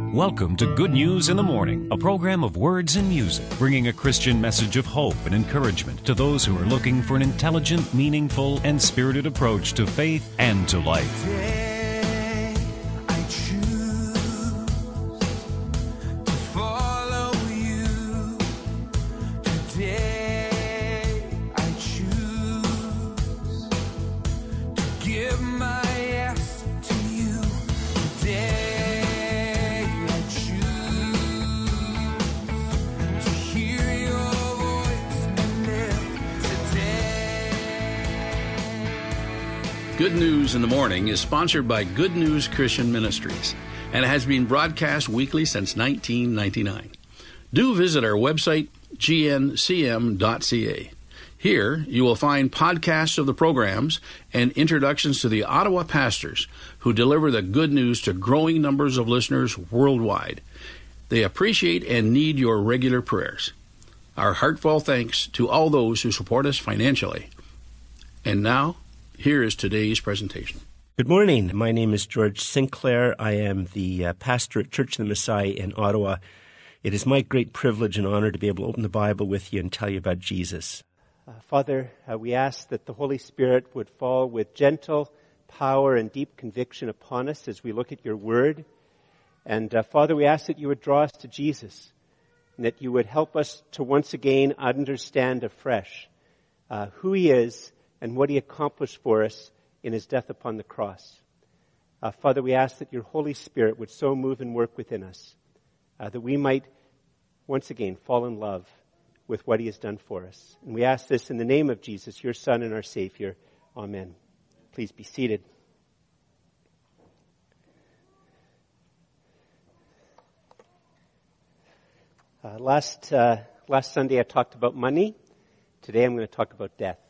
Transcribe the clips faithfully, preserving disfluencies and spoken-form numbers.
Welcome to Good News in the Morning, a program of words and music, bringing a Christian message of hope and encouragement to those who are looking for an intelligent, meaningful, and spirited approach to faith and to life. Today, I choose to follow you. Today, I choose to give my yes to you. Today, Good News in the Morning is sponsored by Good News Christian Ministries and has been broadcast weekly since nineteen ninety-nine. Do visit our website, g n c m dot c a. Here, you will find podcasts of the programs and introductions to the Ottawa pastors who deliver the good news to growing numbers of listeners worldwide. They appreciate and need your regular prayers. Our heartfelt thanks to all those who support us financially. And now, here is today's presentation. Good morning. My name is George Sinclair. I am the uh, pastor at Church of the Messiah in Ottawa. It is my great privilege and honor to be able to open the Bible with you and tell you about Jesus. Uh, Father, uh, we ask that the Holy Spirit would fall with gentle power and deep conviction upon us as we look at your word. And uh, Father, we ask that you would draw us to Jesus and that you would help us to once again understand afresh uh, who he is and what he accomplished for us in his death upon the cross. Uh, Father, we ask that your Holy Spirit would so move and work within us uh, that we might once again fall in love with what he has done for us. And we ask this in the name of Jesus, your Son and our Savior. Amen. Please be seated. Uh, last, uh, last Sunday I talked about money. Today I'm going to talk about death.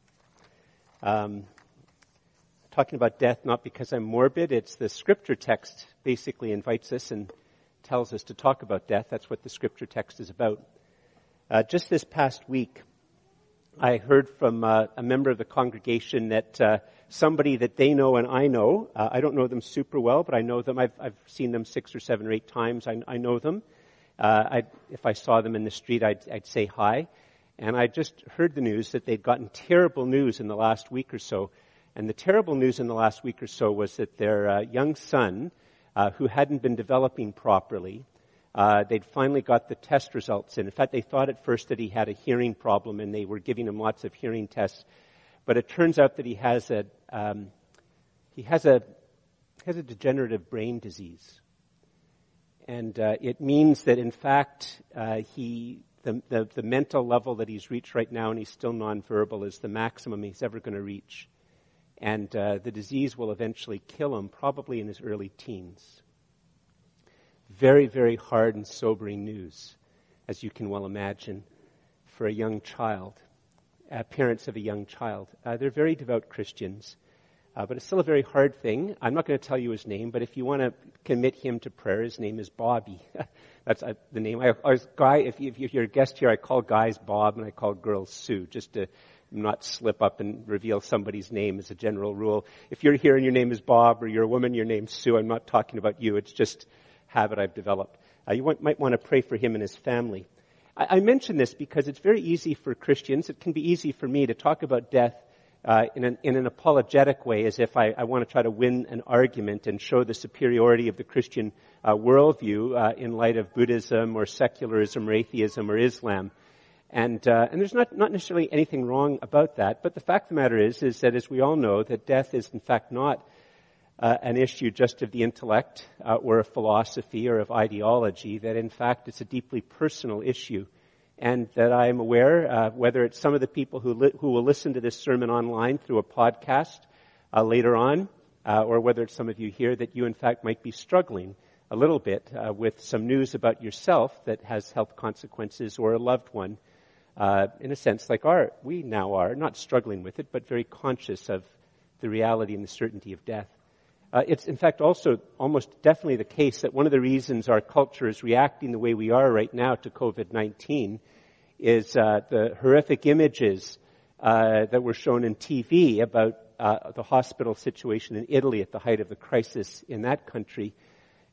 Um, talking about death not because I'm morbid. It's the scripture text basically invites us and tells us to talk about death. That's what the scripture text is about. Uh, just this past week, I heard from uh, a member of the congregation that uh, somebody that they know and I know, uh, I don't know them super well, but I know them. I've, I've seen them six or seven or eight times. I, I know them. Uh, I'd, if I saw them in the street, I'd, I'd say hi. And I just heard the news that they'd gotten terrible news in the last week or so. And the terrible news in the last week or so was that their uh, young son, uh, who hadn't been developing properly, uh, they'd finally got the test results in. In fact, they thought at first that he had a hearing problem and they were giving him lots of hearing tests. But it turns out that he has a, um, he has a, has a degenerative brain disease. And uh, it means that in fact, uh, he... The, the, the mental level that he's reached right now, and he's still nonverbal, is the maximum he's ever going to reach. And uh, the disease will eventually kill him, probably in his early teens. Very, very hard and sobering news, as you can well imagine, for a young child, uh, parents of a young child. Uh, they're very devout Christians, uh, but it's still a very hard thing. I'm not going to tell you his name, but if you want to commit him to prayer, his name is Bobby. That's uh, the name. I, I was guy. If, you, if you're a guest here, I call guys Bob and I call girls Sue, just to not slip up and reveal somebody's name as a general rule. If you're here and your name is Bob, or you're a woman, your name's Sue, I'm not talking about you. It's just habit I've developed. Uh, you want, might want to pray for him and his family. I, I mention this because it's very easy for Christians. It can be easy for me to talk about death Uh, in, an, in an apologetic way, as if I, I want to try to win an argument and show the superiority of the Christian uh, worldview uh, in light of Buddhism or secularism or atheism or Islam. And, uh, and there's not, not necessarily anything wrong about that, but the fact of the matter is, is that as we all know, that death is in fact not uh, an issue just of the intellect uh, or of philosophy or of ideology, that in fact it's a deeply personal issue. And that I am aware, uh, whether it's some of the people who li- who will listen to this sermon online through a podcast uh, later on, uh, or whether it's some of you here, that you in fact might be struggling a little bit uh, with some news about yourself that has health consequences, or a loved one, uh, in a sense like our, we now are, not struggling with it, but very conscious of the reality and the certainty of death. Uh, it's in fact also almost definitely the case that one of the reasons our culture is reacting the way we are right now to covid nineteen is uh, the horrific images uh, that were shown in T V about uh, the hospital situation in Italy at the height of the crisis in that country.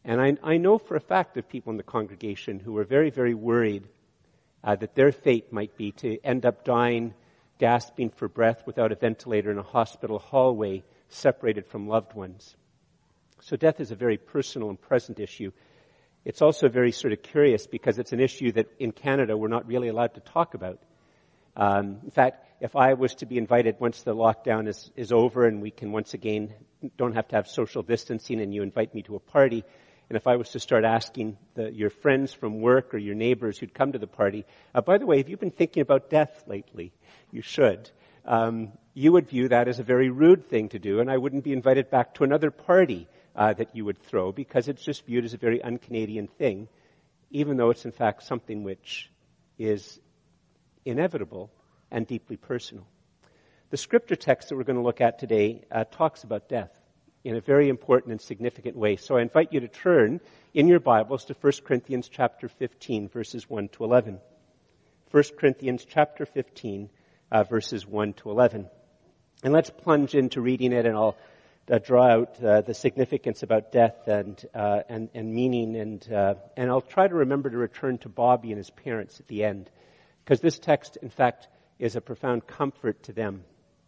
And I, I know for a fact of people in the congregation who were very, very worried uh, that their fate might be to end up dying, gasping for breath without a ventilator in a hospital hallway, separated from loved ones. So death is a very personal and present issue. It's also very sort of curious because it's an issue that in Canada we're not really allowed to talk about. Um, in fact, if I was to be invited once the lockdown is, is over and we can once again don't have to have social distancing and you invite me to a party, and if I was to start asking the, your friends from work or your neighbors who'd come to the party, uh, by the way, have you been thinking about death lately? You should. Um, you would view that as a very rude thing to do, and I wouldn't be invited back to another party uh, that you would throw because it's just viewed as a very un-Canadian thing, even though it's in fact something which is inevitable and deeply personal. The scripture text that we're going to look at today uh, talks about death in a very important and significant way. So I invite you to turn in your Bibles to First Corinthians chapter fifteen, verses one to eleven. First Corinthians chapter fifteen, uh, verses one to eleven. And let's plunge into reading it, and I'll uh, draw out uh, the significance about death and uh, and, and meaning, and uh, and I'll try to remember to return to Bobby and his parents at the end, because this text, in fact, is a profound comfort to them,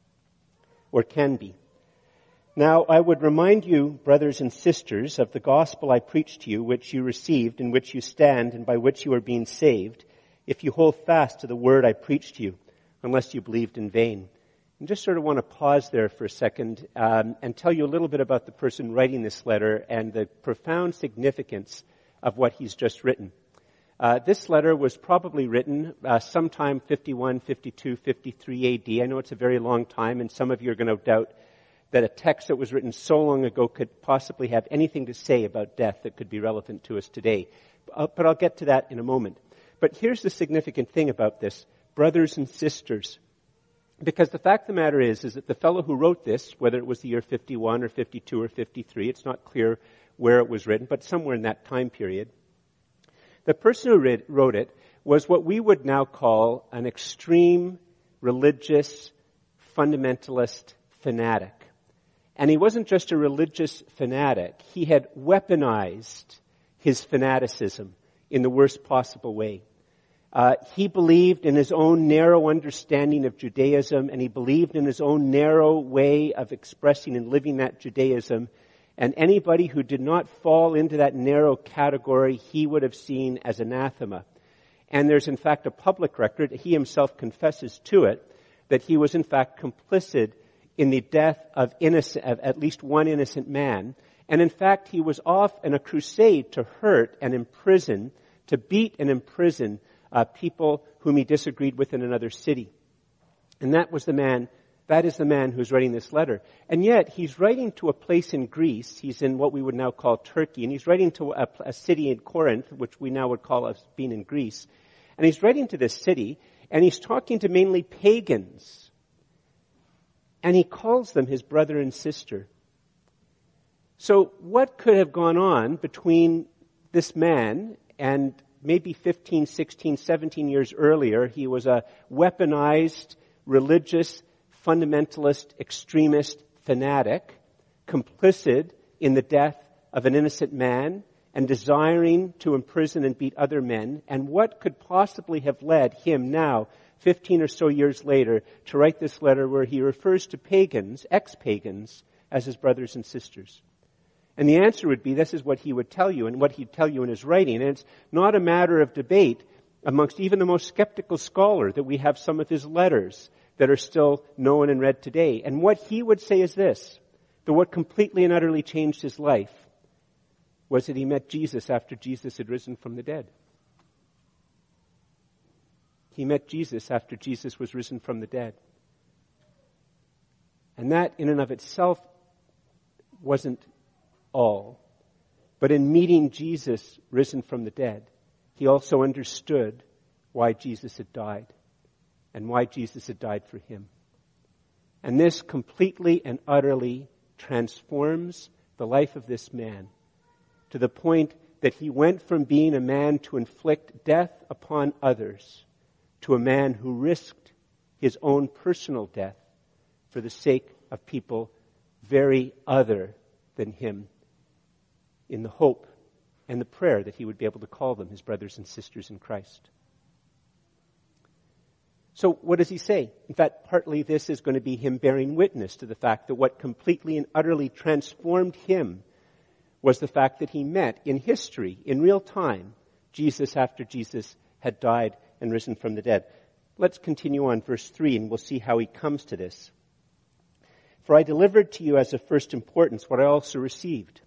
or can be. Now, I would remind you, brothers and sisters, of the gospel I preached to you, which you received, in which you stand, and by which you are being saved, if you hold fast to the word I preached to you, unless you believed in vain. And just sort of want to pause there for a second um, and tell you a little bit about the person writing this letter and the profound significance of what he's just written. Uh, this letter was probably written uh, sometime fifty-one, fifty-two, fifty-three A D. I know it's a very long time, and some of you are going to doubt that a text that was written so long ago could possibly have anything to say about death that could be relevant to us today. Uh, but I'll get to that in a moment. But here's the significant thing about this, brothers and sisters. Because the fact of the matter is, is that the fellow who wrote this, whether it was the year fifty-one or fifty-two or fifty-three, it's not clear where it was written, but somewhere in that time period, the person who read, wrote it was what we would now call an extreme religious fundamentalist fanatic. And he wasn't just a religious fanatic. He had weaponized his fanaticism in the worst possible way. Uh, he believed in his own narrow understanding of Judaism, and he believed in his own narrow way of expressing and living that Judaism. And anybody who did not fall into that narrow category, he would have seen as anathema. And there's in fact a public record, he himself confesses to it, that he was in fact complicit in the death of innocent, of at least one innocent man. And in fact, he was off in a crusade to hurt and imprison, to beat and imprison uh, people whom he disagreed with in another city. And that was the man, that is the man who's writing this letter. And yet, he's writing to a place in Greece. He's in what we would now call Turkey. And he's writing to a, a city in Corinth, which we now would call as being in Greece. And he's writing to this city, and he's talking to mainly pagans. And he calls them his brother and sister. So what could have gone on between this man and maybe fifteen, sixteen, seventeen years earlier? He was a weaponized, religious, fundamentalist, extremist fanatic, complicit in the death of an innocent man and desiring to imprison and beat other men. And what could possibly have led him now, fifteen or so years later, to write this letter where he refers to pagans, ex-pagans, as his brothers and sisters? And the answer would be, this is what he would tell you, and what he'd tell you in his writing. And it's not a matter of debate amongst even the most skeptical scholar that we have some of his letters that are still known and read today. And what he would say is this, that what completely and utterly changed his life was that he met Jesus after Jesus had risen from the dead. He met Jesus after Jesus was risen from the dead. And that in and of itself wasn't all. But in meeting Jesus risen from the dead, he also understood why Jesus had died and why Jesus had died for him. And this completely and utterly transforms the life of this man to the point that he went from being a man to inflict death upon others to a man who risked his own personal death for the sake of people very other than him, in the hope and the prayer that he would be able to call them his brothers and sisters in Christ. So what does he say? In fact, partly this is going to be him bearing witness to the fact that what completely and utterly transformed him was the fact that he met in history, in real time, Jesus after Jesus had died and risen from the dead. Let's continue on verse three and we'll see how he comes to this. For I delivered to you as of first importance what I also received,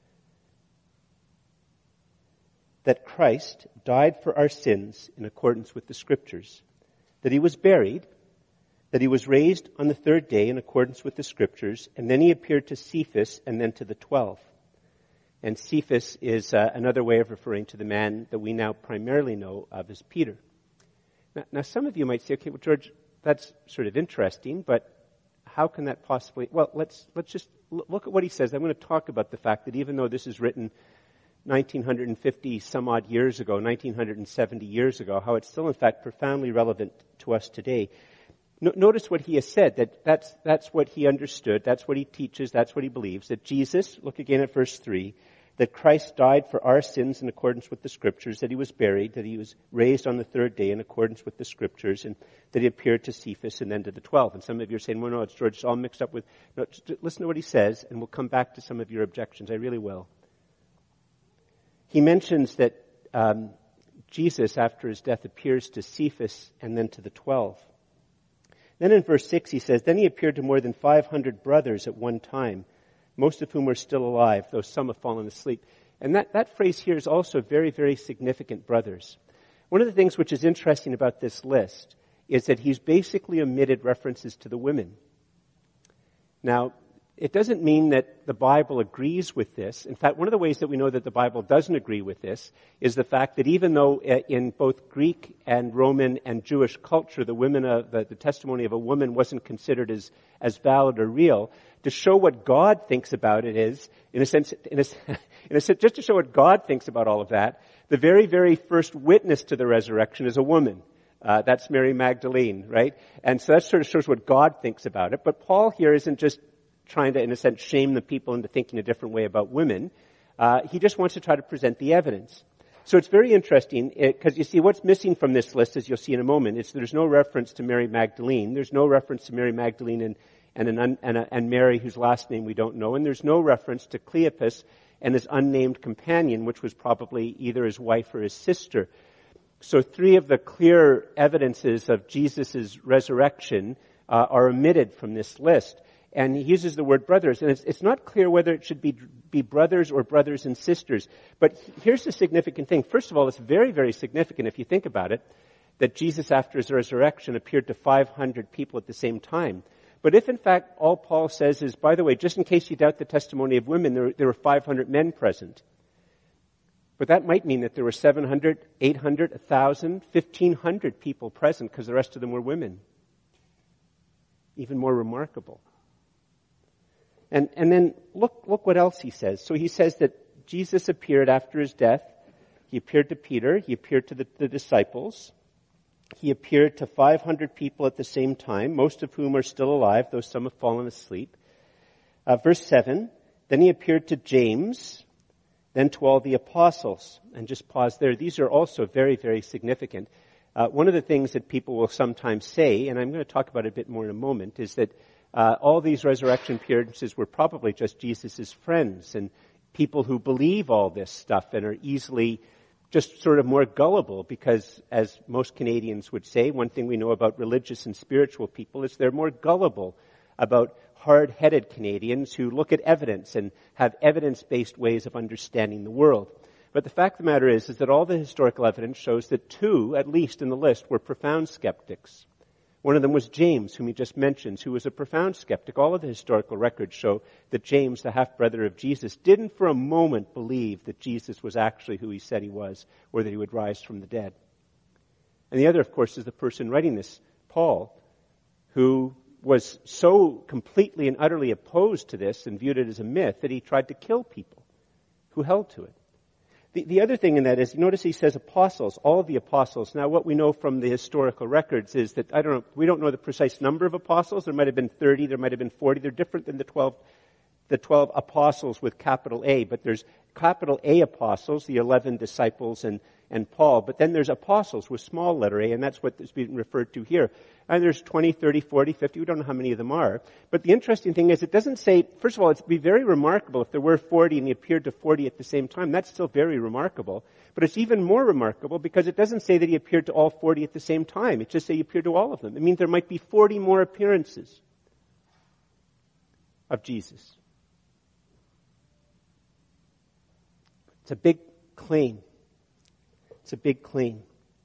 that Christ died for our sins in accordance with the Scriptures, that he was buried, that he was raised on the third day in accordance with the Scriptures, and then he appeared to Cephas and then to the twelve. And Cephas is uh, another way of referring to the man that we now primarily know of as Peter. Now, now some of you might say, okay, well, George, that's sort of interesting, but how can that possibly... Well, let's let's just look at what he says. I'm going to talk about the fact that even though this is written nineteen fifty some odd years ago, nineteen seventy years ago, how it's still in fact profoundly relevant to us today. No, notice what he has said, that that's, that's what he understood, that's what he teaches, that's what he believes, that Jesus, look again at verse three, that Christ died for our sins in accordance with the Scriptures, that he was buried, that he was raised on the third day in accordance with the Scriptures, and that he appeared to Cephas and then to the twelve. And some of you are saying, well, no, it's George, it's all mixed up with... No, listen to what he says, and we'll come back to some of your objections. I really will. He mentions that um, Jesus, after his death, appears to Cephas and then to the twelve. Then in verse six he says, then he appeared to more than five hundred brothers at one time, most of whom are still alive, though some have fallen asleep. And that, that phrase here is also very, very significant, brothers. One of the things which is interesting about this list is that he's basically omitted references to the women. Now, it doesn't mean that the Bible agrees with this. In fact, one of the ways that we know that the Bible doesn't agree with this is the fact that even though in both Greek and Roman and Jewish culture, the women, uh, the, the testimony of a woman wasn't considered as, as valid or real, to show what God thinks about it is, in a sense, in a, in a sense, just to show what God thinks about all of that, the very, very first witness to the resurrection is a woman. Uh, that's Mary Magdalene, right? And so that sort of shows what God thinks about it. But Paul here isn't just trying to, in a sense, shame the people into thinking a different way about women. Uh, he just wants to try to present the evidence. So it's very interesting, because you see what's missing from this list, as you'll see in a moment, is there's no reference to Mary Magdalene. There's no reference to Mary Magdalene and and, an un, and, a, and Mary, whose last name we don't know. And there's no reference to Cleopas and his unnamed companion, which was probably either his wife or his sister. So three of the clear evidences of Jesus' resurrection uh, are omitted from this list. And he uses the word brothers, and it's, it's not clear whether it should be, be brothers or brothers and sisters. But here's the significant thing. First of all, it's very, very significant, if you think about it, that Jesus, after his resurrection, appeared to five hundred people at the same time. But if, in fact, all Paul says is, by the way, just in case you doubt the testimony of women, there, there were five hundred men present. But that might mean that there were seven hundred, eight hundred, one thousand, fifteen hundred people present, because the rest of them were women. Even more remarkable. And, and then look, look what else he says. So he says that Jesus appeared after his death. He appeared to Peter. He appeared to the, the disciples. He appeared to five hundred people at the same time, most of whom are still alive, though some have fallen asleep. Uh, verse seven, then he appeared to James, then to all the apostles. And just pause there. These are also very, very significant. Uh, one of the things that people will sometimes say, and I'm going to talk about it a bit more in a moment, is that Uh, all these resurrection appearances were probably just Jesus' friends and people who believe all this stuff and are easily just sort of more gullible because, as most Canadians would say, one thing we know about religious and spiritual people is they're more gullible about hard-headed Canadians who look at evidence and have evidence-based ways of understanding the world. But the fact of the matter is, is that all the historical evidence shows that two, at least in the list, were profound skeptics. One of them was James, whom he just mentions, who was a profound skeptic. All of the historical records show that James, the half-brother of Jesus, didn't for a moment believe that Jesus was actually who he said he was, or that he would rise from the dead. And the other, of course, is the person writing this, Paul, who was so completely and utterly opposed to this and viewed it as a myth that he tried to kill people who held to it. The, the other thing in that is, notice he says apostles, all of the apostles. Now, what we know from the historical records is that, I don't know, we don't know the precise number of apostles. There might have been thirty, there might have been forty. They're different than the twelve, the twelve apostles with capital A, but there's capital A apostles, the eleven disciples and, and Paul, but then there's apostles with small letter A, and that's what is being referred to here. And there's twenty, thirty, forty, fifty, we don't know how many of them are. But the interesting thing is it doesn't say, first of all, it'd be very remarkable if there were forty and he appeared to forty at the same time. That's still very remarkable. But it's even more remarkable because it doesn't say that he appeared to all forty at the same time. It just says he appeared to all of them. It means there might be forty more appearances of Jesus. It's a big claim. It's a big claim.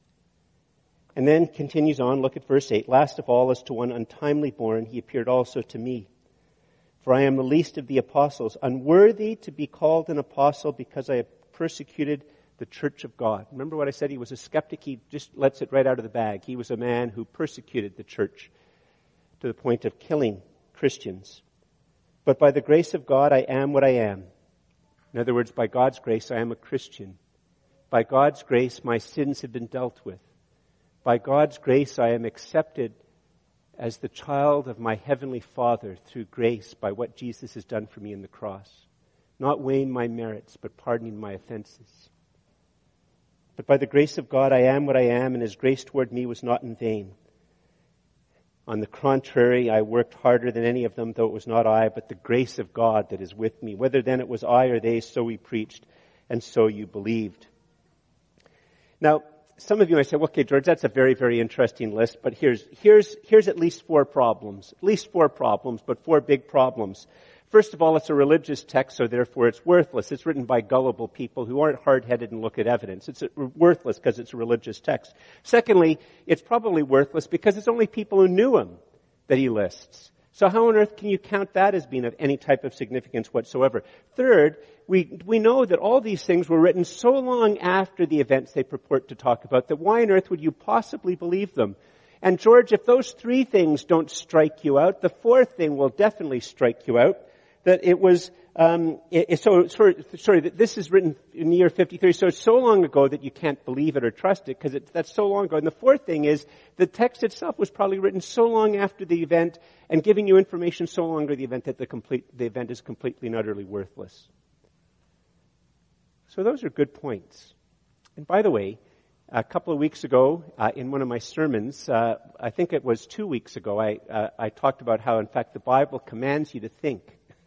And then continues on, look at verse eight. Last of all, as to one untimely born, he appeared also to me. For I am the least of the apostles, unworthy to be called an apostle because I have persecuted the church of God. Remember what I said? He was a skeptic. He just lets it right out of the bag. He was a man who persecuted the church to the point of killing Christians. But by the grace of God, I am what I am. In other words, by God's grace, I am a Christian. By God's grace, my sins have been dealt with. By God's grace, I am accepted as the child of my heavenly Father through grace by what Jesus has done for me in the cross. Not weighing my merits, but pardoning my offenses. But by the grace of God, I am what I am, and his grace toward me was not in vain. On the contrary, I worked harder than any of them, though it was not I, but the grace of God that is with me. Whether then it was I or they, so we preached, and so you believed. Now, some of you might say, well, okay, George, that's a very, very interesting list, but here's, here's, here's at least four problems. At least four problems, but four big problems. First of all, it's a religious text, so therefore it's worthless. It's written by gullible people who aren't hard-headed and look at evidence. It's worthless because it's a religious text. Secondly, it's probably worthless because it's only people who knew him that he lists. So how on earth can you count that as being of any type of significance whatsoever? Third, we, we know that all these things were written so long after the events they purport to talk about that why on earth would you possibly believe them? And George, if those three things don't strike you out, the fourth thing will definitely strike you out. That it was, um, it, so, sorry, sorry, that this is written in the year fifty-three, so it's so long ago that you can't believe it or trust it, because that's so long ago. And the fourth thing is, the text itself was probably written so long after the event, and giving you information so long after the event that the complete, the event is completely and utterly worthless. So those are good points. And by the way, a couple of weeks ago, uh, in one of my sermons, uh, I think it was two weeks ago, I, uh, I talked about how, in fact, the Bible commands you to think.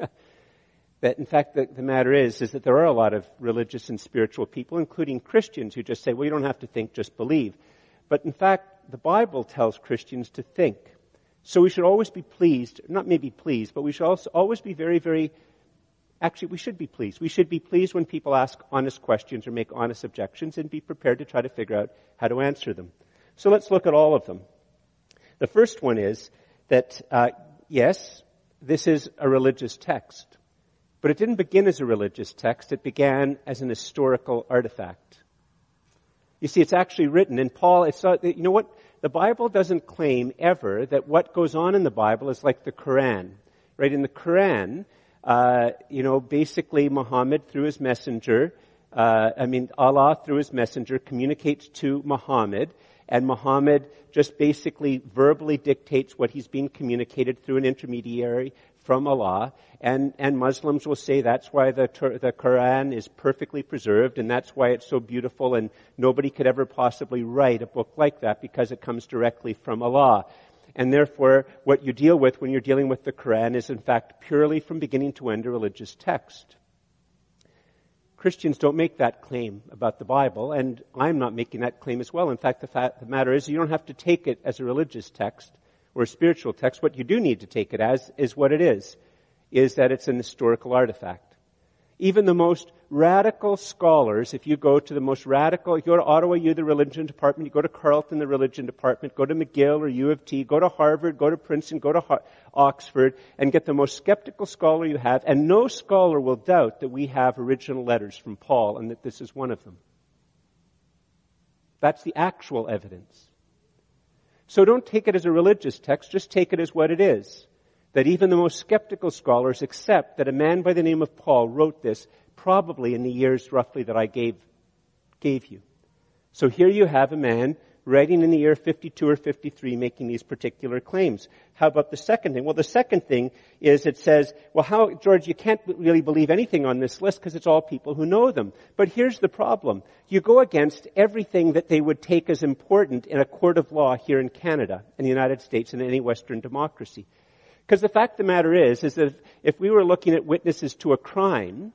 That, in fact, the, the matter is, is that there are a lot of religious and spiritual people, including Christians, who just say, well, you don't have to think, just believe. But in fact, the Bible tells Christians to think. So we should always be pleased, not maybe pleased, but we should also always be very, very, actually we should be pleased. We should be pleased when people ask honest questions or make honest objections and be prepared to try to figure out how to answer them. So let's look at all of them. The first one is that, uh, yes, this is a religious text. But it didn't begin as a religious text. It began as an historical artifact. You see, it's actually written, and Paul, it's not, you know what? The Bible doesn't claim ever that what goes on in the Bible is like the Quran. Right? In the Quran, uh, you know, basically Muhammad through his messenger, uh, I mean, Allah through his messenger communicates to Muhammad, and Muhammad just basically verbally dictates what he's being communicated through an intermediary from Allah, and, and Muslims will say that's why the, the Quran is perfectly preserved, and that's why it's so beautiful, and nobody could ever possibly write a book like that because it comes directly from Allah. And therefore, what you deal with when you're dealing with the Quran is in fact purely from beginning to end a religious text. Christians don't make that claim about the Bible, and I'm not making that claim as well. In fact, the fact the matter is you don't have to take it as a religious text or a spiritual text. What you do need to take it as is what it is, is that it's an historical artifact. Even the most radical scholars, if you go to the most radical, you go to Ottawa U, the religion department, you go to Carleton, the religion department, go to McGill or U of T, go to Harvard, go to Princeton, go to Ho- Oxford, and get the most skeptical scholar you have, and no scholar will doubt that we have original letters from Paul and that this is one of them. That's the actual evidence. So don't take it as a religious text, just take it as what it is. That even the most skeptical scholars accept that a man by the name of Paul wrote this probably in the years roughly that I gave, gave you. So here you have a man writing in the year fifty-two or fifty-three, making these particular claims. How about the second thing? Well, the second thing is it says, well, how, George, you can't really believe anything on this list because it's all people who know them. But here's the problem. You go against everything that they would take as important in a court of law here in Canada, in the United States, and any Western democracy. Because the fact of the matter is, is that if, if we were looking at witnesses to a crime,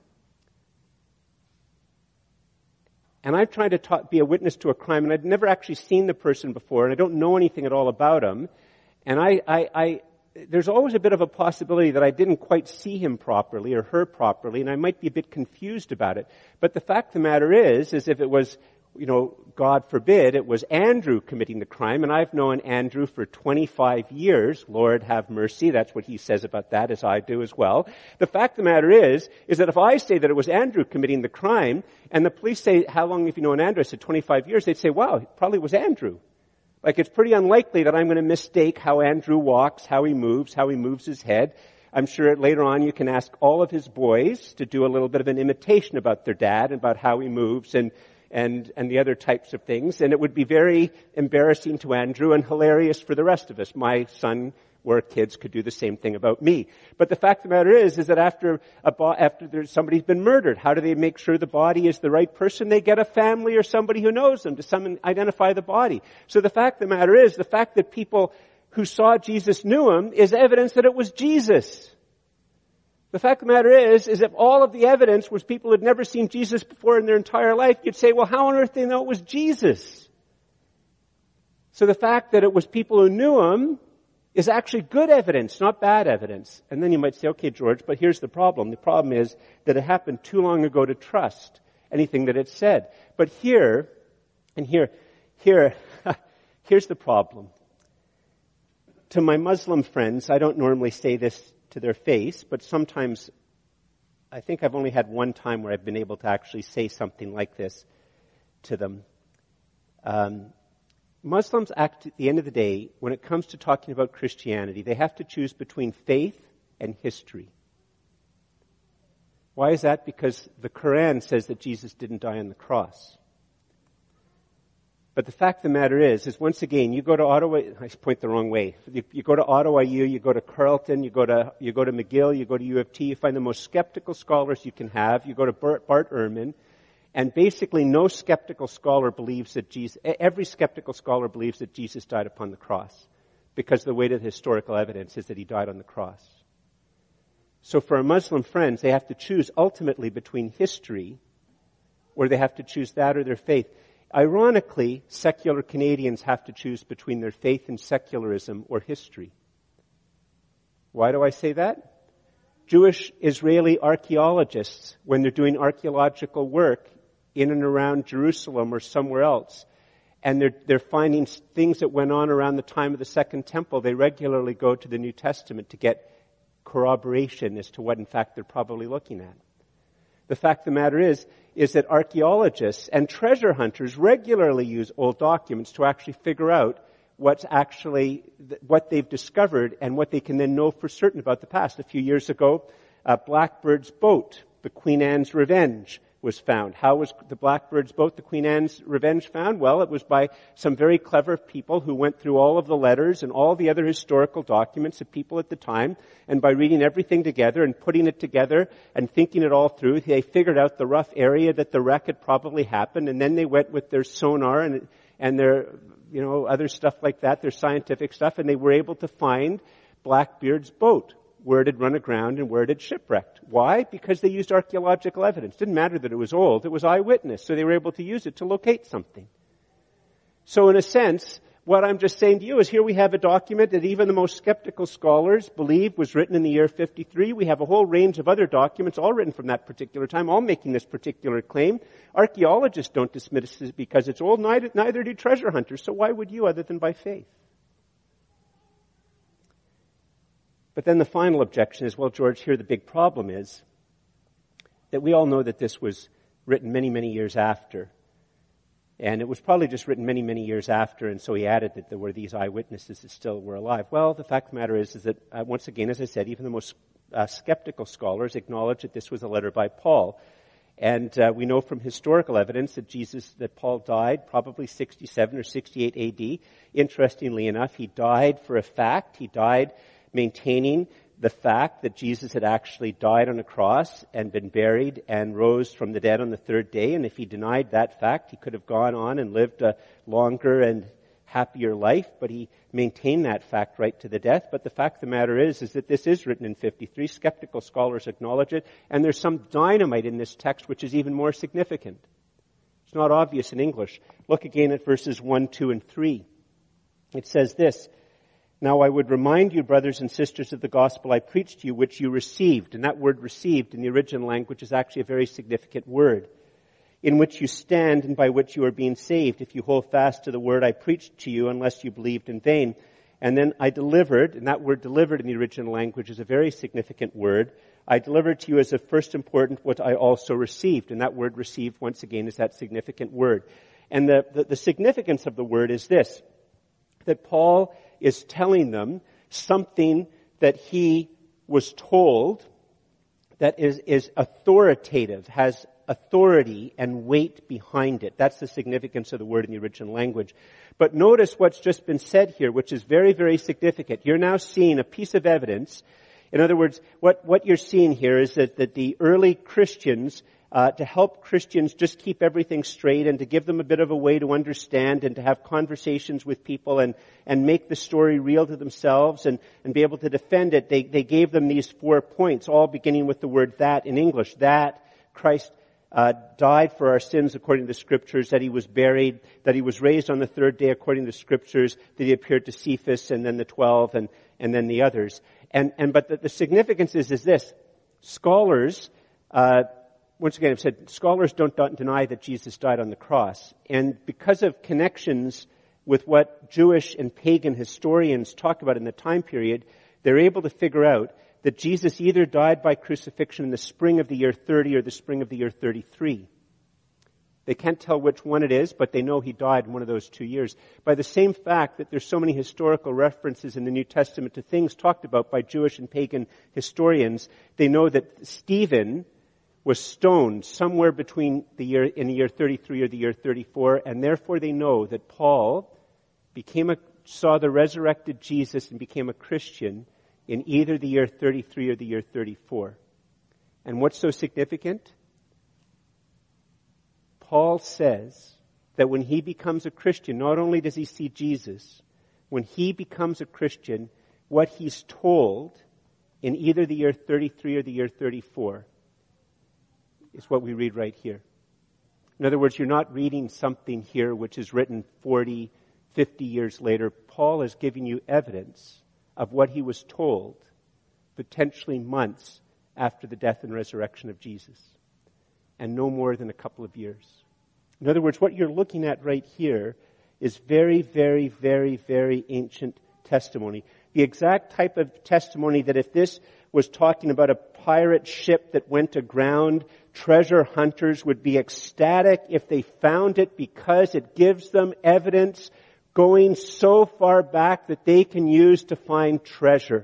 and I'm trying to ta- be a witness to a crime, and I've never actually seen the person before, and I don't know anything at all about him, and I, I, I, there's always a bit of a possibility that I didn't quite see him properly or her properly, and I might be a bit confused about it. But the fact of the matter is, is if it was, you know, God forbid, it was Andrew committing the crime, and I've known Andrew for twenty-five years. Lord have mercy. That's what he says about that, as I do as well. The fact of the matter is, is that if I say that it was Andrew committing the crime, and the police say, how long have you known Andrew? I said, twenty-five years. They'd say, wow, it probably was Andrew. Like, it's pretty unlikely that I'm going to mistake how Andrew walks, how he moves, how he moves his head. I'm sure later on you can ask all of his boys to do a little bit of an imitation about their dad and about how he moves and and and the other types of things. And it would be very embarrassing to Andrew and hilarious for the rest of us. My son or kids could do the same thing about me. But the fact of the matter is, is that after a bo- after there's, somebody's been murdered, how do they make sure the body is the right person? They get a family or somebody who knows them to some, identify the body. So the fact of the matter is, the fact that people who saw Jesus knew him is evidence that it was Jesus. The fact of the matter is, is if all of the evidence was people who had never seen Jesus before in their entire life, you'd say, well, how on earth do they know it was Jesus? So the fact that it was people who knew him is actually good evidence, not bad evidence. And then you might say, okay, George, but here's the problem. The problem is that it happened too long ago to trust anything that it said. But here, and here, here, here's the problem. To my Muslim friends, I don't normally say this to their face, but sometimes I think I've only had one time where I've been able to actually say something like this to them. Um, Muslims act at the end of the day, when it comes to talking about Christianity, they have to choose between faith and history. Why is that? Because the Quran says that Jesus didn't die on the cross. But the fact of the matter is, is once again, you go to Ottawa, I point the wrong way. You, you go to Ottawa U, you go to Carleton, you go to, you go to McGill, you go to U of T, you find the most skeptical scholars you can have. You go to Bart, Bart Ehrman, and basically no skeptical scholar believes that Jesus, every skeptical scholar believes that Jesus died upon the cross, because the weight of the historical evidence is that he died on the cross. So for our Muslim friends, they have to choose ultimately between history, or they have to choose that or their faith. Ironically, secular Canadians have to choose between their faith and secularism or history. Why do I say that? Jewish Israeli archaeologists, when they're doing archaeological work in and around Jerusalem or somewhere else, and they're, they're finding things that went on around the time of the Second Temple, they regularly go to the New Testament to get corroboration as to what, in fact, they're probably looking at. The fact of the matter is, is that archaeologists and treasure hunters regularly use old documents to actually figure out what's actually, what they've discovered and what they can then know for certain about the past. A few years ago, uh, Blackbird's boat, the Queen Anne's Revenge, was found. How was the Blackbird's boat, the Queen Anne's Revenge, found? Well, it was by some very clever people who went through all of the letters and all the other historical documents of people at the time, and by reading everything together and putting it together and thinking it all through, they figured out the rough area that the wreck had probably happened, and then they went with their sonar and, and their, you know, other stuff like that, their scientific stuff, and they were able to find Blackbeard's boat, where it had run aground and where it had shipwrecked. Why? Because they used archaeological evidence. It didn't matter that it was old. It was eyewitness. So they were able to use it to locate something. So in a sense, what I'm just saying to you is here we have a document that even the most skeptical scholars believe was written in the year fifty-three. We have a whole range of other documents, all written from that particular time, all making this particular claim. Archaeologists don't dismiss it because it's old, neither, neither do treasure hunters. So why would you other than by faith? But then the final objection is, well, George, here the big problem is that we all know that this was written many, many years after. And it was probably just written many, many years after, and so he added that there were these eyewitnesses that still were alive. Well, the fact of the matter is, is that, uh, once again, as I said, even the most uh, skeptical scholars acknowledge that this was a letter by Paul. And uh, we know from historical evidence that Jesus, that Paul died probably sixty-seven or sixty-eight A D. Interestingly enough, he died for a fact. He died maintaining the fact that Jesus had actually died on a cross and been buried and rose from the dead on the third day. And if he denied that fact, he could have gone on and lived a longer and happier life, but he maintained that fact right to the death. But the fact of the matter is, is that this is written in fifty-three. Skeptical scholars acknowledge it, and there's some dynamite in this text which is even more significant. It's not obvious in English. Look again at verses one, two, and three. It says this, "Now I would remind you, brothers and sisters, of the gospel I preached to you, which you received." And that word received in the original language is actually a very significant word. "In which you stand and by which you are being saved, if you hold fast to the word I preached to you, unless you believed in vain. And then I delivered," and that word delivered in the original language is a very significant word, "I delivered to you as of first important what I also received." And that word received, once again, is that significant word. And the, the, the significance of the word is this, that Paul is telling them something that he was told that is, is authoritative, has authority and weight behind it. That's the significance of the word in the original language. But notice what's just been said here, which is very, very significant. You're now seeing a piece of evidence. In other words, what, what you're seeing here is that, that the early Christians, uh, to help Christians just keep everything straight and to give them a bit of a way to understand and to have conversations with people and, and make the story real to themselves and, and be able to defend it, they, they gave them these four points, all beginning with the word "that" in English. That Christ Uh, died for our sins according to the Scriptures, that he was buried, that he was raised on the third day according to the Scriptures, that he appeared to Cephas and then the twelve and, and then the others. And, and but the, the significance is, is this. Scholars, uh, once again I've said, scholars don't, don't deny that Jesus died on the cross. And because of connections with what Jewish and pagan historians talk about in the time period, they're able to figure out that Jesus either died by crucifixion in the spring of the year thirty or the spring of the year thirty-three. They can't tell which one it is, but they know he died in one of those two years. By the same fact that there's so many historical references in the New Testament to things talked about by Jewish and pagan historians, they know that Stephen was stoned somewhere between the year, in the year thirty-three or the year thirty-four, and therefore they know that Paul became a, saw the resurrected Jesus and became a Christian in either the year thirty-three or the year thirty-four. And what's so significant? Paul says that when he becomes a Christian, not only does he see Jesus, when he becomes a Christian, what he's told in either the year thirty-three or the year thirty-four is what we read right here. In other words, you're not reading something here which is written forty, fifty years later. Paul is giving you evidence of what he was told potentially months after the death and resurrection of Jesus, and no more than a couple of years. In other words, what you're looking at right here is very, very, very, very ancient testimony. The exact type of testimony that if this was talking about a pirate ship that went aground, treasure hunters would be ecstatic if they found it because it gives them evidence going so far back that they can use to find treasure.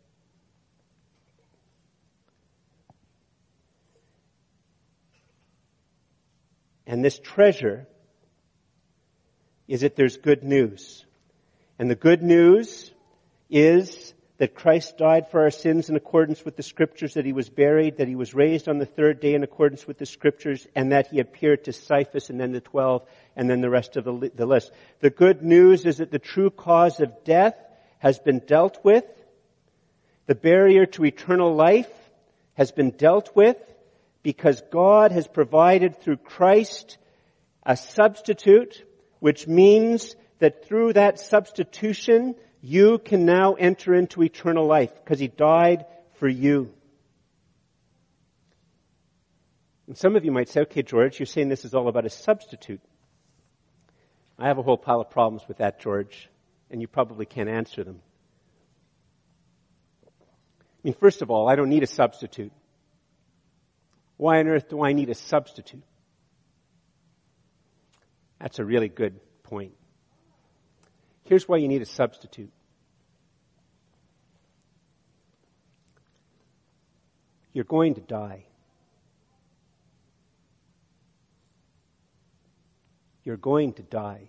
And this treasure is that there's good news. And the good news is that Christ died for our sins in accordance with the Scriptures, that he was buried, that he was raised on the third day in accordance with the Scriptures, and that he appeared to Cephas and then the twelve and then the rest of the, the list. The good news is that the true cause of death has been dealt with. The barrier to eternal life has been dealt with because God has provided through Christ a substitute, which means that through that substitution, you can now enter into eternal life because he died for you. And some of you might say, okay, George, you're saying this is all about a substitute. I have a whole pile of problems with that, George, and you probably can't answer them. I mean, first of all, I don't need a substitute. Why on earth do I need a substitute? That's a really good point. Here's why you need a substitute. You're going to die. You're going to die.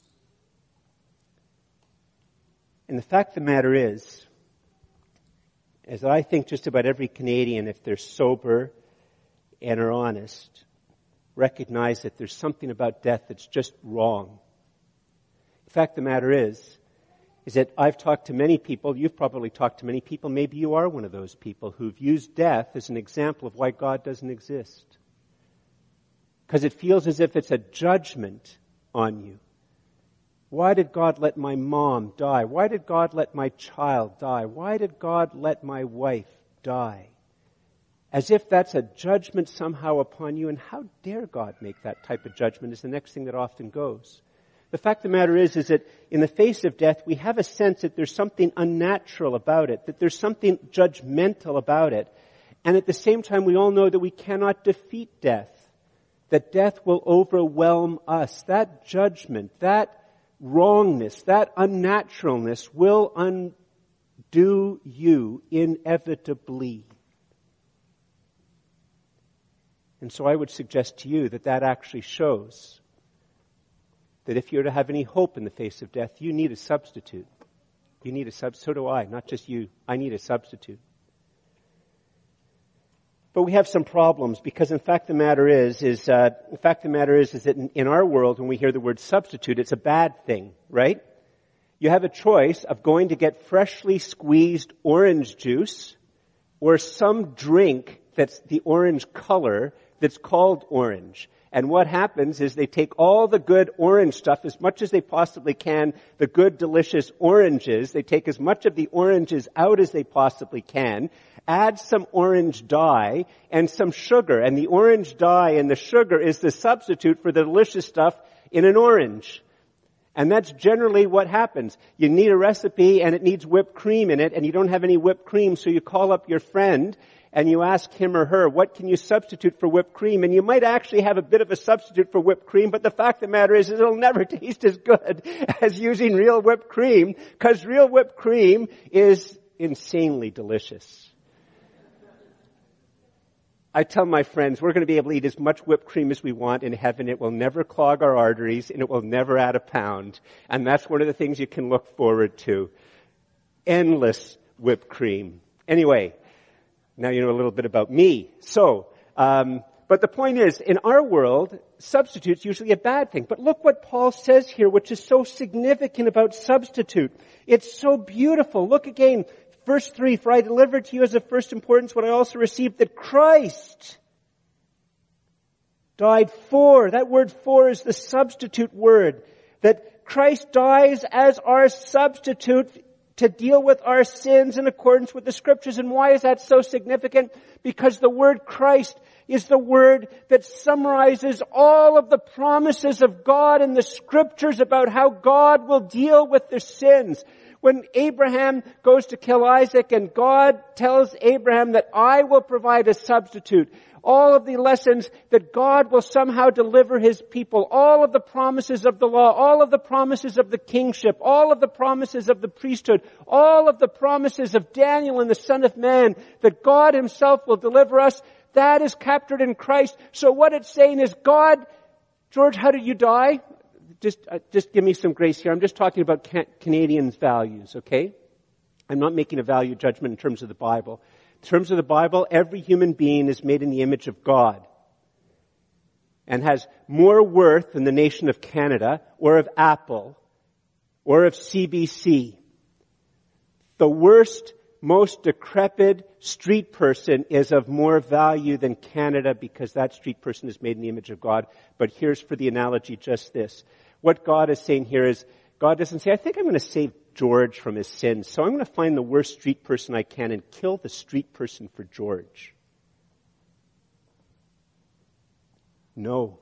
And the fact of the matter is, is that I think just about every Canadian, if they're sober and are honest, recognize that there's something about death that's just wrong. The fact of the matter is, is that I've talked to many people, you've probably talked to many people, maybe you are one of those people who've used death as an example of why God doesn't exist. Because it feels as if it's a judgment on you. Why did God let my mom die? Why did God let my child die? Why did God let my wife die? As if that's a judgment somehow upon you, and how dare God make that type of judgment is the next thing that often goes. The fact of the matter is, is that in the face of death, we have a sense that there's something unnatural about it, that there's something judgmental about it. And at the same time, we all know that we cannot defeat death, that death will overwhelm us. That judgment, that wrongness, that unnaturalness will undo you inevitably. And so I would suggest to you that that actually shows that if you're to have any hope in the face of death, you need a substitute. You need a substitute. So do I, not just you. I need a substitute. But we have some problems because in fact the matter is, is, uh, in fact the matter is, is that in, in our world when we hear the word substitute, it's a bad thing, right? You have a choice of going to get freshly squeezed orange juice or some drink that's the orange color that's called orange. And what happens is they take all the good orange stuff as much as they possibly can, the good, delicious oranges. They take as much of the oranges out as they possibly can, add some orange dye and some sugar. And the orange dye and the sugar is the substitute for the delicious stuff in an orange. And that's generally what happens. You need a recipe and it needs whipped cream in it, and you don't have any whipped cream, so you call up your friend and you ask him or her, what can you substitute for whipped cream? And you might actually have a bit of a substitute for whipped cream, but the fact of the matter is, is it'll never taste as good as using real whipped cream, because real whipped cream is insanely delicious. I tell my friends, we're going to be able to eat as much whipped cream as we want in heaven. It will never clog our arteries, and it will never add a pound. And that's one of the things you can look forward to. Endless whipped cream. Anyway, now you know a little bit about me. So, um, but the point is, in our world, substitute's usually a bad thing. But look what Paul says here, which is so significant about substitute. It's so beautiful. Look again, verse three, for I delivered to you as of first importance what I also received, that Christ died for. That word for is the substitute word. That Christ dies as our substitute to deal with our sins in accordance with the Scriptures. And why is that so significant? Because the word Christ is the word that summarizes all of the promises of God in the Scriptures about how God will deal with their sins. When Abraham goes to kill Isaac and God tells Abraham that I will provide a substitute, all of the lessons that God will somehow deliver His people, all of the promises of the law, all of the promises of the kingship, all of the promises of the priesthood, all of the promises of Daniel and the Son of Man, that God Himself will deliver us, that is captured in Christ. So what it's saying is, God, George, how did you die? Just, uh, just give me some grace here. I'm just talking about ca- Canadians' values, okay? I'm not making a value judgment in terms of the Bible. In terms of the Bible, every human being is made in the image of God and has more worth than the nation of Canada or of Apple or of C B C. The worst, most decrepit street person is of more value than Canada because that street person is made in the image of God. But here's for the analogy just this. What God is saying here is, God doesn't say, I think I'm going to save George from his sins, so I'm going to find the worst street person I can and kill the street person for George. No.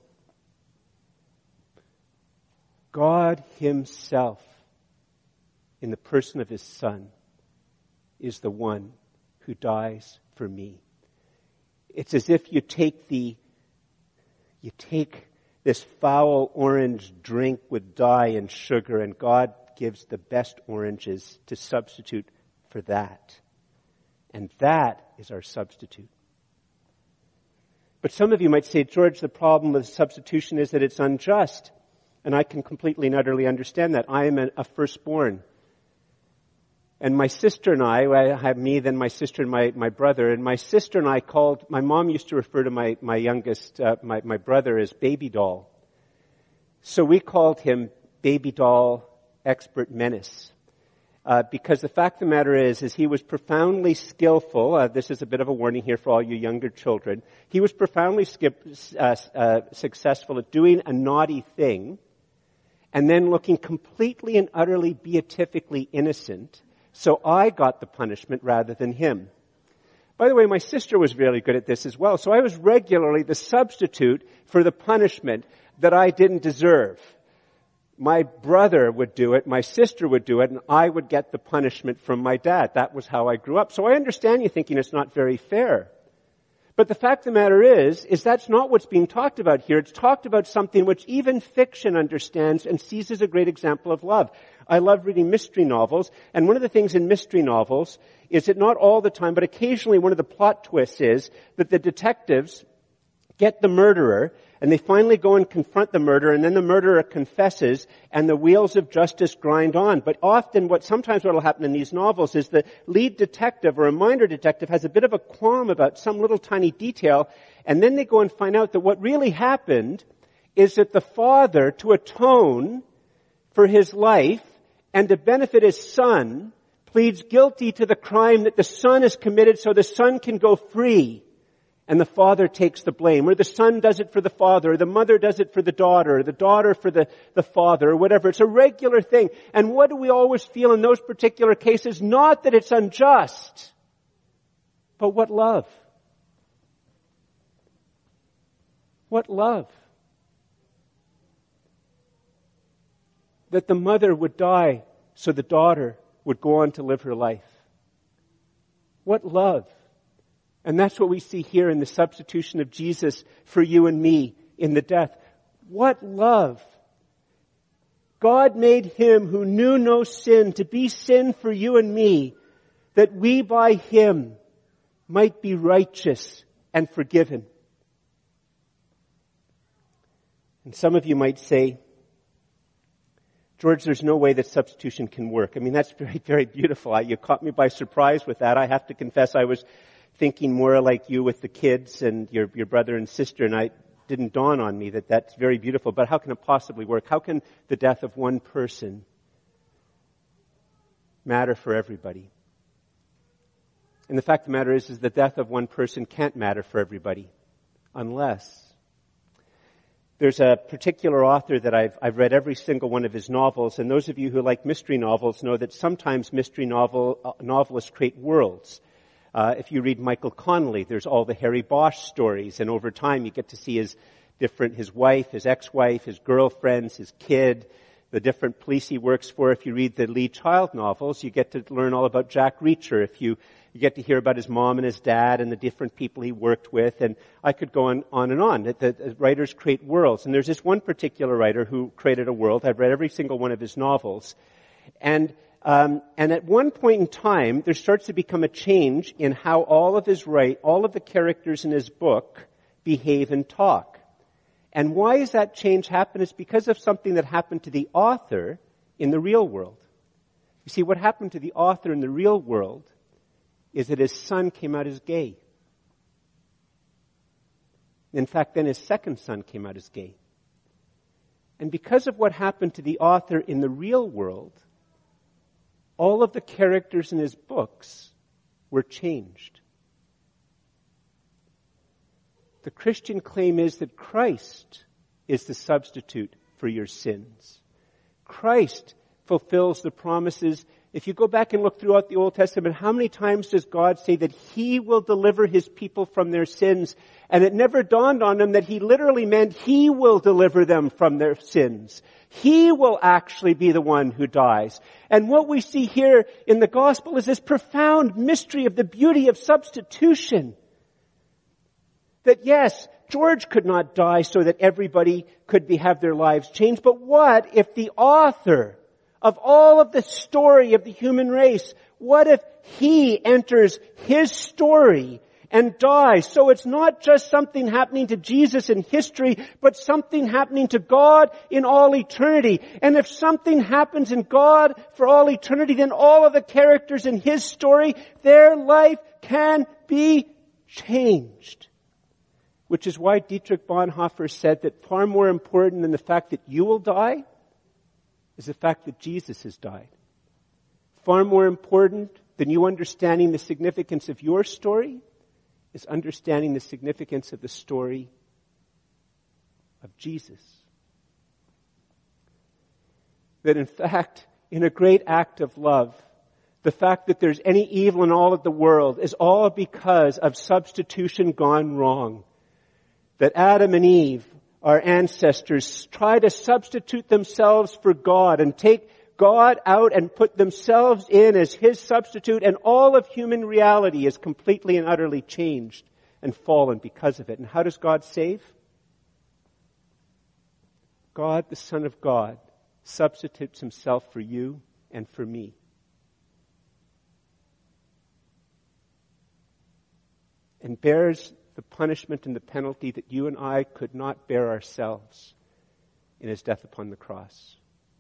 God Himself, in the person of His Son, is the one who dies for me. It's as if you take the, you take this foul orange drink with dye and sugar, and God gives the best oranges to substitute for that. And that is our substitute. But some of you might say, George, the problem with substitution is that it's unjust. And I can completely and utterly understand that. I am a, a firstborn. And my sister and I, I have me, then my sister and my, my brother, and my sister and I called, my mom used to refer to my, my youngest, uh, my, my brother as Baby Doll. So we called him Baby Doll Expert Menace. Uh, because the fact of the matter is, is he was profoundly skillful. Uh, this is a bit of a warning here for all you younger children. He was profoundly skip, uh, uh, successful at doing a naughty thing and then looking completely and utterly beatifically innocent. So I got the punishment rather than him. By the way, my sister was really good at this as well. So I was regularly the substitute for the punishment that I didn't deserve. My brother would do it, my sister would do it, and I would get the punishment from my dad. That was how I grew up. So I understand you thinking it's not very fair. But the fact of the matter is, is that's not what's being talked about here. It's talked about something which even fiction understands and sees as a great example of love. I love reading mystery novels, and one of the things in mystery novels is that not all the time, but occasionally one of the plot twists is that the detectives get the murderer, and they finally go and confront the murderer, and then the murderer confesses, and the wheels of justice grind on. But often, what sometimes what will happen in these novels is the lead detective or a minor detective has a bit of a qualm about some little tiny detail, and then they go and find out that what really happened is that the father, to atone for his life and to benefit his son, pleads guilty to the crime that the son has committed so the son can go free. And the father takes the blame, or the son does it for the father, or the mother does it for the daughter, or the daughter for the, the father, or whatever. It's a regular thing. And what do we always feel in those particular cases? Not that it's unjust, but what love? What love? That the mother would die so the daughter would go on to live her life. What love? And that's what we see here in the substitution of Jesus for you and me in the death. What love! God made him who knew no sin to be sin for you and me, that we by him might be righteous and forgiven. And some of you might say, George, there's no way that substitution can work. I mean, that's very, very beautiful. I, you caught me by surprise with that. I have to confess I was thinking more like you with the kids and your, your brother and sister, and I didn't dawn on me that that's very beautiful. But how can it possibly work? How can the death of one person matter for everybody? And the fact of the matter is, is the death of one person can't matter for everybody unless there's a particular author that I've, I've read every single one of his novels, and those of you who like mystery novels know that sometimes mystery novel uh, novelists create worlds. Uh, if you read Michael Connelly, there's all the Harry Bosch stories, and over time you get to see his different, his wife, his ex-wife, his girlfriends, his kid, the different police he works for. If you read the Lee Child novels, you get to learn all about Jack Reacher. If you, you get to hear about his mom and his dad and the different people he worked with, and I could go on, on and on. The, the writers create worlds, and there's this one particular writer who created a world. I've read every single one of his novels, and Um, and at one point in time, there starts to become a change in how all of his right, all of the characters in his book behave and talk. And why does that change happen? It's because of something that happened to the author in the real world. You see, what happened to the author in the real world is that his son came out as gay. In fact, then his second son came out as gay. And because of what happened to the author in the real world, all of the characters in his books were changed. The Christian claim is that Christ is the substitute for your sins. Christ fulfills the promises. If you go back and look throughout the Old Testament, how many times does God say that he will deliver his people from their sins? And it never dawned on him that he literally meant he will deliver them from their sins. He will actually be the one who dies. And what we see here in the gospel is this profound mystery of the beauty of substitution. That yes, George could not die so that everybody could be, have their lives changed. But what if the author of all of the story of the human race, what if he enters his story and die. So it's not just something happening to Jesus in history, but something happening to God in all eternity. And if something happens in God for all eternity, then all of the characters in His story, their life can be changed. Which is why Dietrich Bonhoeffer said that far more important than the fact that you will die is the fact that Jesus has died. Far more important than you understanding the significance of your story is understanding the significance of the story of Jesus. That in fact, in a great act of love, the fact that there's any evil in all of the world is all because of substitution gone wrong. That Adam and Eve, our ancestors, try to substitute themselves for God and take God out and put themselves in as His substitute, and all of human reality is completely and utterly changed and fallen because of it. And how does God save? God, the Son of God, substitutes Himself for you and for me. And bears the punishment and the penalty that you and I could not bear ourselves in His death upon the cross.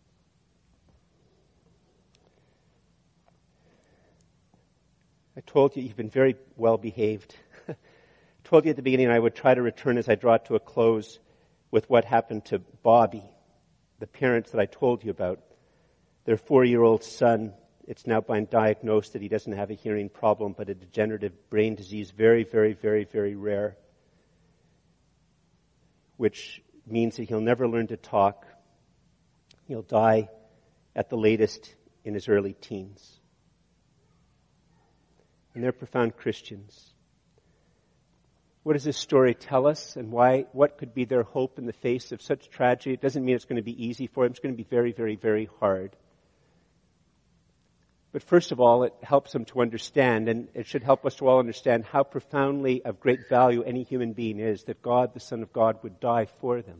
I told you you've been very well behaved. I told you at the beginning I would try to return as I draw it to a close with what happened to Bobby, the parents that I told you about. Their four-year-old son, it's now been diagnosed that he doesn't have a hearing problem, but a degenerative brain disease, very, very, very, very rare, which means that he'll never learn to talk. He'll die at the latest in his early teens. And they're profound Christians. What does this story tell us, and why? What could be their hope in the face of such tragedy? It doesn't mean it's going to be easy for them. It's going to be very, very, very hard. But first of all, it helps them to understand, and it should help us to all understand how profoundly of great value any human being is, that God, the Son of God, would die for them.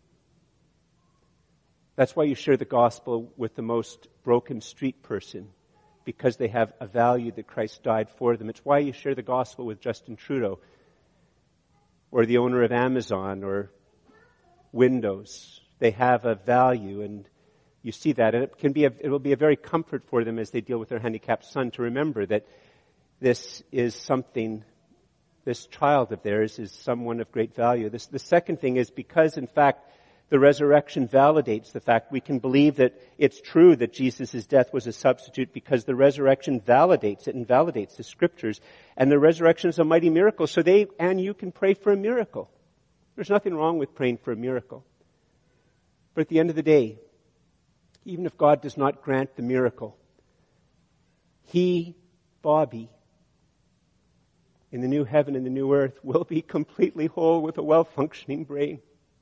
That's why you share the gospel with the most broken street person, because they have a value that Christ died for them. It's why you share the gospel with Justin Trudeau, or the owner of Amazon, or Windows. They have a value, and you see that, and it can be a, it will be a very comfort for them as they deal with their handicapped son to remember that this is something, this child of theirs is someone of great value. This, the second thing is because, in fact, the resurrection validates the fact we can believe that it's true that Jesus' death was a substitute, because the resurrection validates it and validates the scriptures. And the resurrection is a mighty miracle. So they and you can pray for a miracle. There's nothing wrong with praying for a miracle. But at the end of the day, even if God does not grant the miracle, he, Bobby, in the new heaven and the new earth, will be completely whole with a well-functioning brain.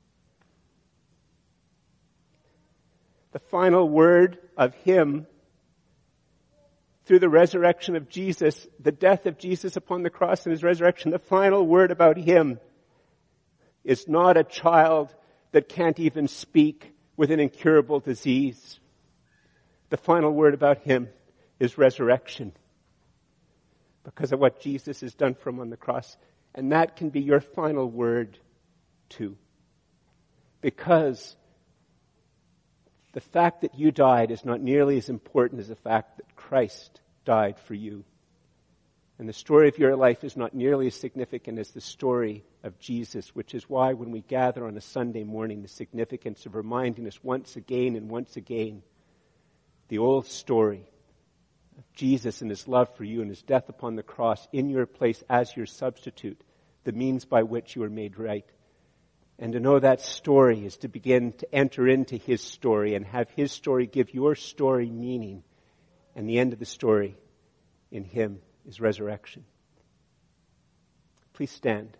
The final word of him, through the resurrection of Jesus, the death of Jesus upon the cross and his resurrection, the final word about him is not a child that can't even speak with an incurable disease. The final word about him is resurrection, because of what Jesus has done for him on the cross. And that can be your final word too. Because the fact that you died is not nearly as important as the fact that Christ died for you. And the story of your life is not nearly as significant as the story of Jesus, which is why when we gather on a Sunday morning, the significance of reminding us once again and once again the old story of Jesus and his love for you and his death upon the cross in your place as your substitute, the means by which you are made right. And to know that story is to begin to enter into his story and have his story give your story meaning. And the end of the story in him is resurrection. Please stand.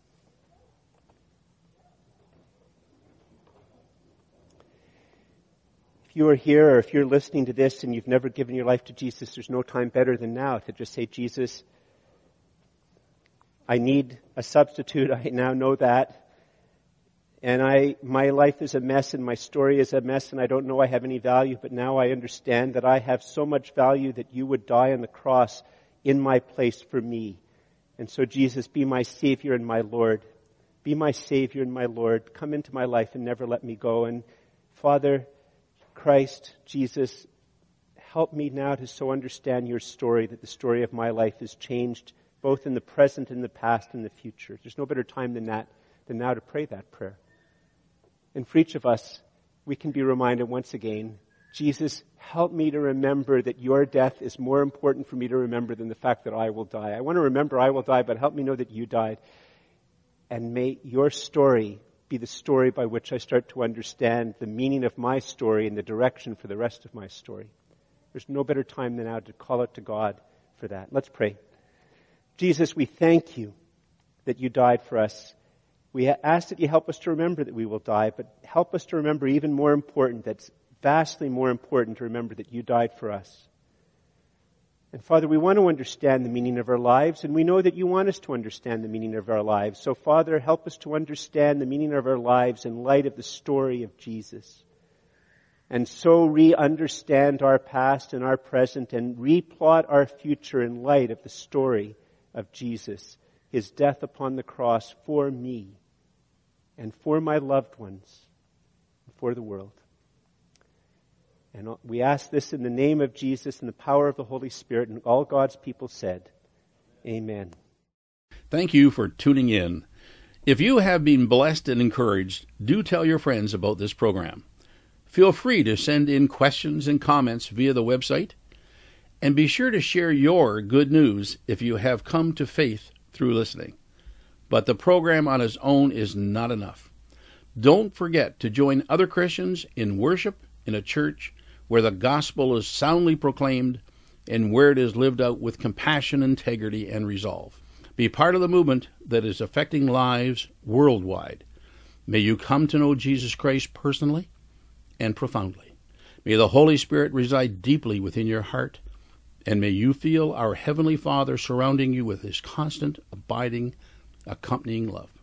If you are here, or if you're listening to this and you've never given your life to Jesus, there's no time better than now to just say, Jesus, I need a substitute. I now know that. And I, my life is a mess and my story is a mess and I don't know I have any value, but now I understand that I have so much value that you would die on the cross in my place for me. And so, Jesus, be my Savior and my Lord. Be my Savior and my Lord. Come into my life and never let me go. And Father, Christ, Jesus, help me now to so understand your story that the story of my life is changed both in the present and the past and the future. There's no better time than that, than now to pray that prayer. And for each of us, we can be reminded once again, Jesus, help me to remember that your death is more important for me to remember than the fact that I will die. I want to remember I will die, but help me know that you died. And may your story be the story by which I start to understand the meaning of my story and the direction for the rest of my story. There's no better time than now to call out to God for that. Let's pray. Jesus, we thank you that you died for us. We ask that you help us to remember that we will die, but help us to remember even more important, that's vastly more important to remember that you died for us. And Father, we want to understand the meaning of our lives, and we know that you want us to understand the meaning of our lives. So Father, help us to understand the meaning of our lives in light of the story of Jesus. And so re-understand our past and our present and replot our future in light of the story of Jesus, his death upon the cross for me and for my loved ones, and for the world. And we ask this in the name of Jesus and the power of the Holy Spirit, and all God's people said, Amen. Thank you for tuning in. If you have been blessed and encouraged, do tell your friends about this program. Feel free to send in questions and comments via the website, and be sure to share your good news if you have come to faith through listening. But the program on its own is not enough. Don't forget to join other Christians in worship in a church where the gospel is soundly proclaimed and where it is lived out with compassion, integrity, and resolve. Be part of the movement that is affecting lives worldwide. May you come to know Jesus Christ personally and profoundly. May the Holy Spirit reside deeply within your heart, and may you feel our Heavenly Father surrounding you with his constant, abiding, accompanying love.